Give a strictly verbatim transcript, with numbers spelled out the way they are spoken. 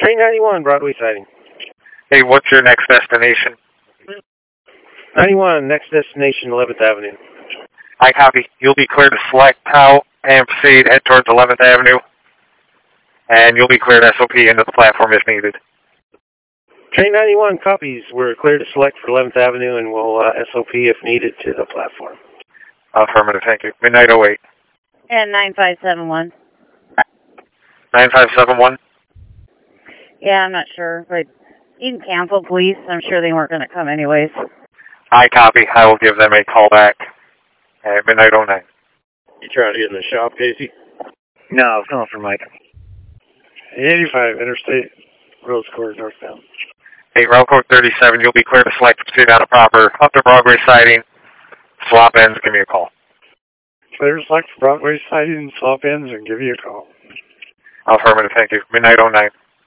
Train ninety-one, Broadway siding. Hey, what's your next destination? ninety-one, next destination, eleventh Avenue. I copy. You'll be cleared to select Powell and proceed, head towards eleventh Avenue. And you'll be cleared S O P into the platform if needed. Train ninety-one copies. We're clear to select for eleventh Avenue and we'll uh, S O P if needed to the platform. Affirmative, thank you. Midnight oh eight. And nine five seven one. nine five seven one? Yeah, I'm not sure, but you can cancel, please. I'm sure they weren't going to come anyways. I copy. I will give them a call back at midnight oh nine. You trying to get in the shop, Casey? No, I was calling for Mike. eighty-five, Interstate, Rose Court, northbound. Hey, route code thirty-seven, you'll be clear to select proceed out of proper up to Broadway siding. Swap ends, give me a call. Clear to select for Broadway siding, swap ends, and give you a call. Affirmative, thank you. Midnight oh nine.